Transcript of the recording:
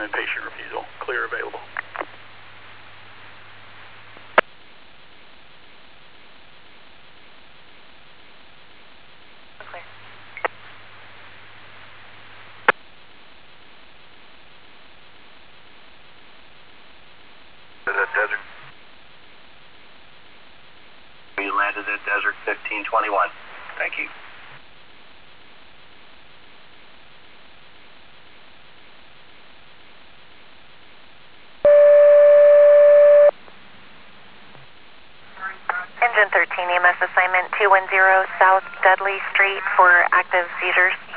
recommended patient refusal. Clear available. Clear. Desert. We landed at Desert 1521. Thank you. Engine 13, EMS assignment 210 South Dudley Street for active seizures.